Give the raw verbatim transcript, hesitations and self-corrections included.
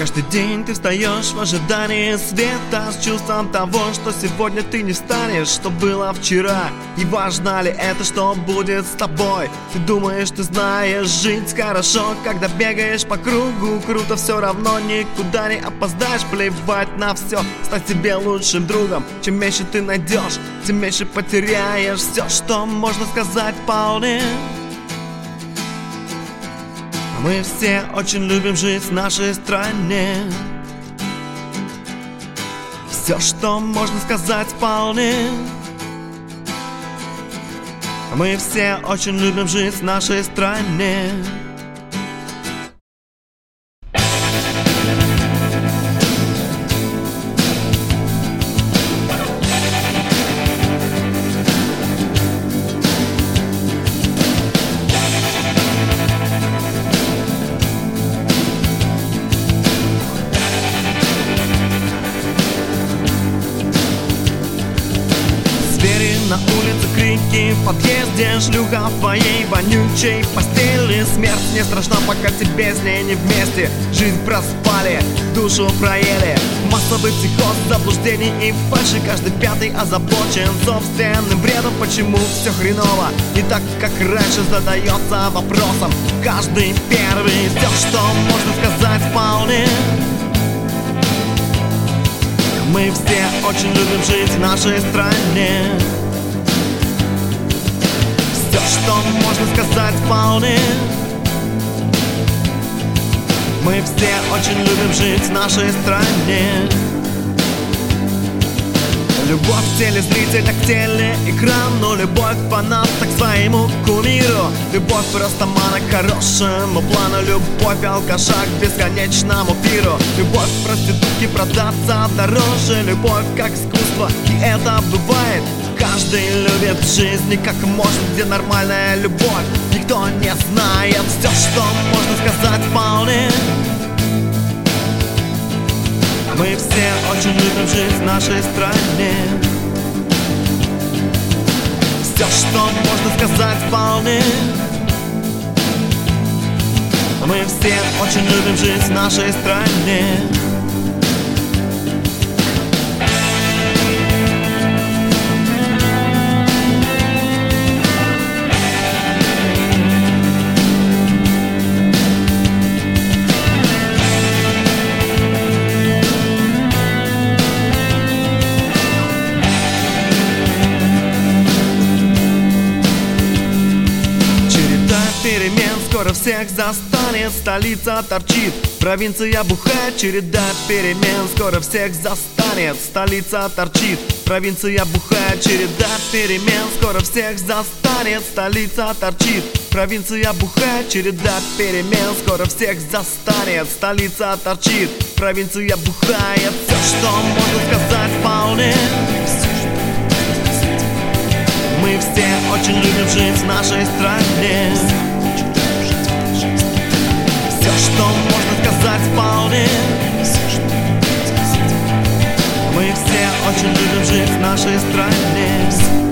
Каждый день ты встаешь в ожидании света, с чувством того, что сегодня ты не встанешь, что было вчера. И важно ли это, что будет с тобой? Ты думаешь, ты знаешь жить хорошо, когда бегаешь по кругу. Круто, все равно никуда не опоздаешь. Плевать на все, стать себе лучшим другом. Чем меньше ты найдешь, тем меньше потеряешь. Все, что можно сказать, вполне. Мы все очень любим жить в нашей стране. Все, что можно сказать, вполне. Мы все очень любим жить в нашей стране. На улице крики, в подъезде шлюха в твоей вонючей постели. Смерть не страшна, пока тебе с ней не вместе. Жизнь проспали, душу проели. Массовый психоз, заблуждений и фальши. Каждый пятый озабочен собственным бредом. Почему все хреново, не так, как раньше, задается вопросом каждый первый. Все, что можно сказать, вполне. Мы все очень любим жить в нашей стране. Все, что можно сказать, вполне. Мы все очень любим жить в нашей стране. Любовь к телезрителя, к телеэкрану. Любовь фаната к своему кумиру. Любовь простомана к хорошему плану. Любовь алкаша к бесконечному пиру. Любовь проститутки продаться дороже. Любовь как искусство, и это бывает. Каждый любит в жизни как может, где нормальная любовь. Никто не знает. Все, что можно сказать, вполне. Мы все очень любим жить в нашей стране. Все, что можно сказать, вполне. Мы все очень любим жить в нашей стране. Перемен скоро всех застанет, столица торчит, провинция бухает. Череда перемен скоро всех застанет, столица торчит, провинция бухает. Череда перемен скоро всех застанет, столица торчит, провинция бухает. Череда перемен скоро всех застанет, столица торчит, провинция бухает. Все, что можно сказать, вполне. Мы все очень любим жить в нашей стране. Все, что можно сказать, вполне. Мы все очень любим жить в нашей стране.